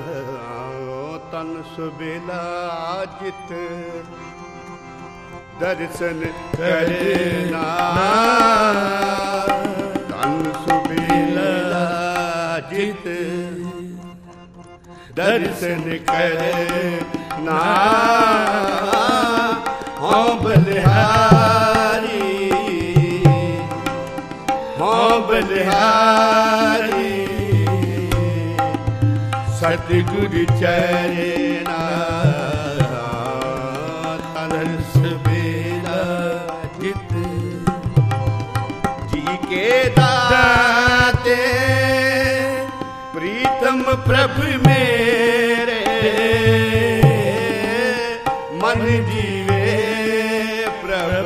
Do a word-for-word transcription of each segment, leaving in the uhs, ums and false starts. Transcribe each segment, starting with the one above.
ਤਨ ਸੁਬੇਲਾ ਜਿਤ ਦਰਸ਼ਨ ਕਰਨਾ, ਤਨ ਸੁਬੇਲਾ ਜਿਤ ਦਰਸ਼ਨ ਕਰਨਾ। ਹਉ ਬਲਿਹਾਰੀ ਹਉ ਬਲਿਹਾਰੀ ਸਤਿਗੁਰ ਚਰਨਾ, ਤਨ ਸੁਬੇਲਾ ਜਿਤ ਜੀ ਕੇ ਦਾਤੇ ਪ੍ਰੀਤਮ ਪ੍ਰਭ ਮੇਰੇ ਮਨ ਜੀਵੇ ਪ੍ਰਭ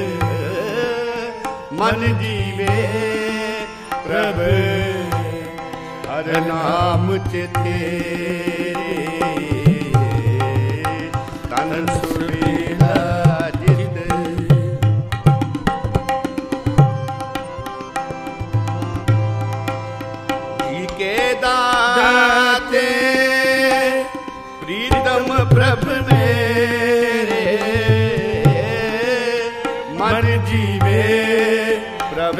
ਮਨ ਜੀਵੇ ਪ੍ਰਭ ਹਰ ਨਾਮ ਚ ਤੇਰੇ ਤਨ ਸੁਬੇਲਾ ਜਿਤ ਜੀ ਕੇ ਦਾਤੇ ਪ੍ਰੀਤਮ ਪ੍ਰਭ ਮੇਰੇ ਮਨ ਜੀਵੇ ਪ੍ਰਭ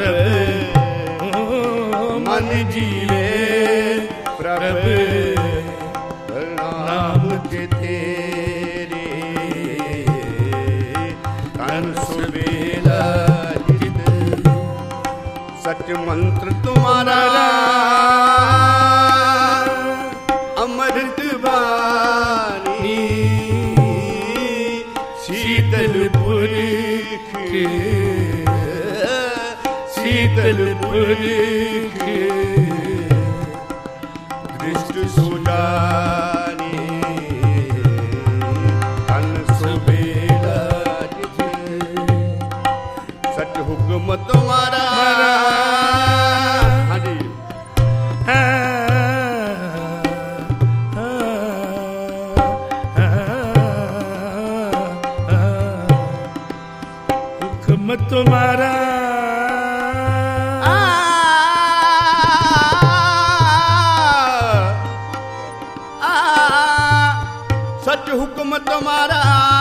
ਮਨ ਜੀਵੇ ਪ੍ਰਭ ਨਾਮ ਤੇ ਤੇਰੇ ਤਨ ਸੁਬੇਲਾ ਜਿਤ ਸਚ ਮੰਤਰ ਤੁਮਾਰਾ ਅੰਮ੍ਰਿਤ ਬਾਣੀ ਸ਼ੀਤਲ ਪੁਰਖ ਸ਼ੀਤਲ ਪੁਰਖ ਦ੍ਰਿਸ਼ਟ ਸੁਜਾਨੀ ਤਨ ਸੁਬੇਲਾ ਜਿਤ ਸਚ ਹੁਕਮ ਤੁਮਾਰਾ। ਹਾਂਜੀ ਹੁਕਮ ਤੁਮਾਰਾ सच हुक्म तुम्हारा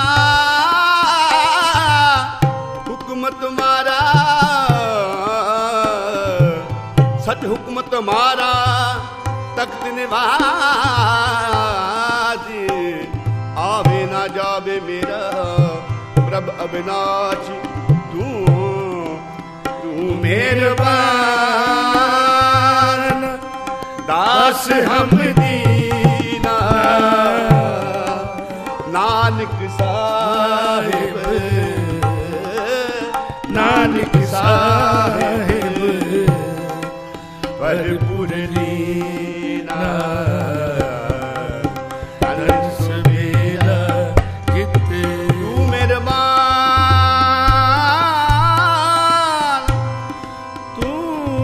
हुक्म तुम्हारा सच हुक्म तुम्हारा तख्त निवास आवे ना जावे मेरा प्रभ अविनाश तू तू मेहरबान दास हम दीना नानक साहिब नानक साहिब भरपूर लीना तन सुबेला जित तू मेहरबान तू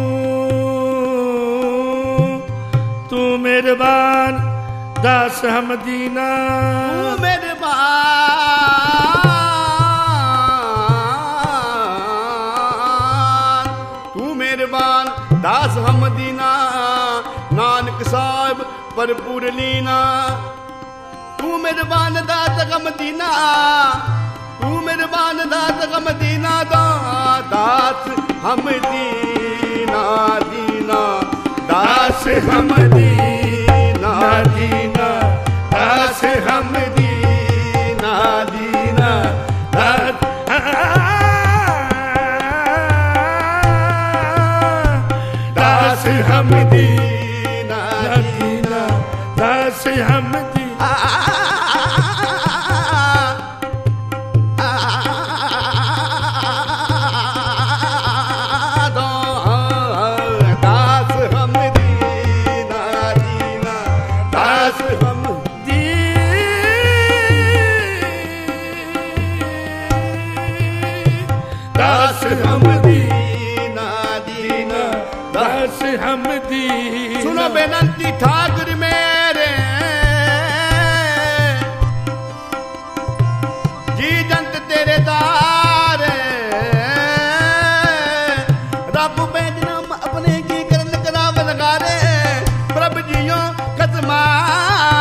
तू मेहरबान दास हम दीना तू मेहरबान तू मेहरबान दास हम दीना नानक साहिब भरपूर लीना तू मेहरबान दास हम दीना तू मेहरबान दास हम दीना दास हम दीना दीना दास हम दीना दीना दास हम दीना दीना दास दास हम दीना दीना दास हम दीना दास हम दीना दीना दास हम दास हम दीना दीना दास हम दीना। सुनो बेनंती ठाकुर मेरे जी जंत तेरे दार रब बैदनाम अपने की करन कराव लगा रे प्रभ जियो कदमा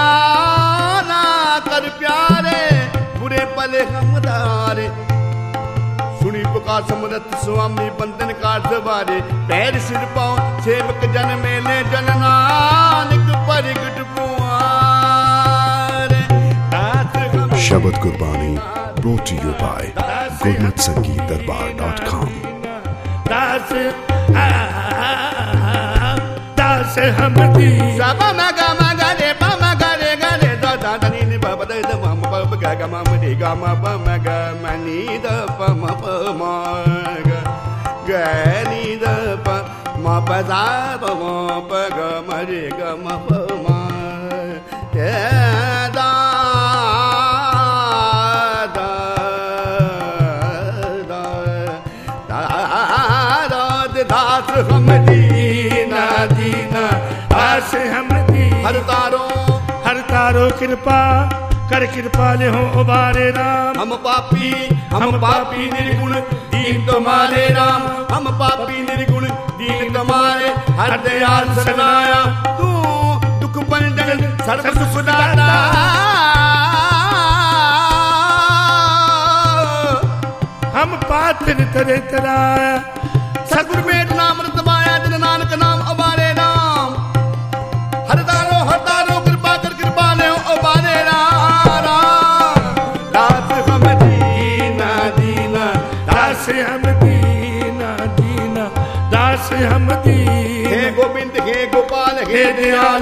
समरथ स्वामी बंधन काट सवारे पैर सिर पाओ सेवक जन मेले जन नानक परिगट पुआरे शबद कुर्बानी brought to you by gurmat sangeet darbar dot com Das Das हमदी Saba maga maga de ba maga de ga de da da da ni ni ba ba da da ma ba ba ga ga ma ma de ga ma ba ma ga ma ni da pa ma pa ma ga ga ni da pa ma pa da pa ma pa ga ma de ga ma pa ma de da da da da da de दास हम दीना दीना दास हमदी हर तारो हर तारो कृपा कर कृपा ले हो उबारे राम हम पापी हम पापी निर्गुण दीन तुम्हारे राम हम पापी निर्गुण दीन तुम्हारे हर दयाल सरनाया तू दुख पंजन सर्व सुख दाता हम पात्र तरे तराया सतगुरु मेट नाम रतवाया जिन नानक नाम उबारे राम हर तारो हर तारो कृपा कर कृपा ले उबारे राम दास हम दीना दीना दास हम दीना दीना दास हम हे दीना गोविंद हे गोपाल हे दयाल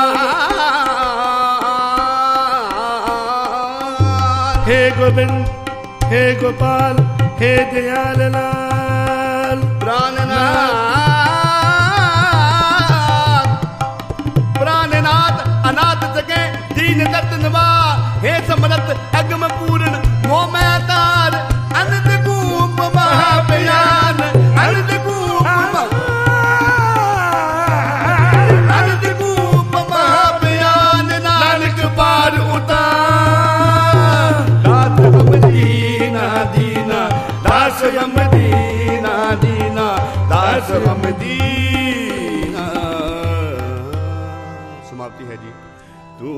लाल हे गोविंद हे गोपाल हे दयाल लाल प्राणनाथ प्राणनाथ अनाथ जगे दीन दर्द नवा हे समरथ अगम पूर्ण मोह मैं तार अनंत कूप महाबयान अनंत कूप अनंत कूप महाबयान नानक पार उतार दास हम दीना दीना दास हम दीना दीना दास हम दीना समाप्ति है जी तू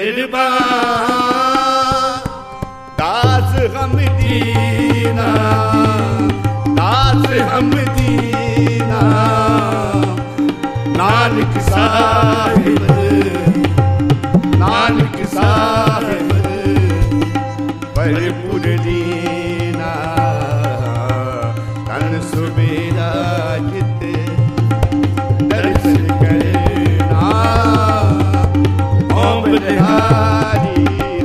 मेहरबान दास हम दीना दास हम दीना नानक साहिब नानक साहिब परिपूर्ण दीना तन सुबेरा चित दर्शन करना ओम बलिहारी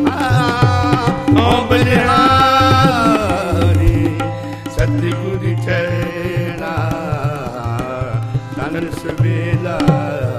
ओम बलिहारी सतगुरु चरणा तन सुबेरा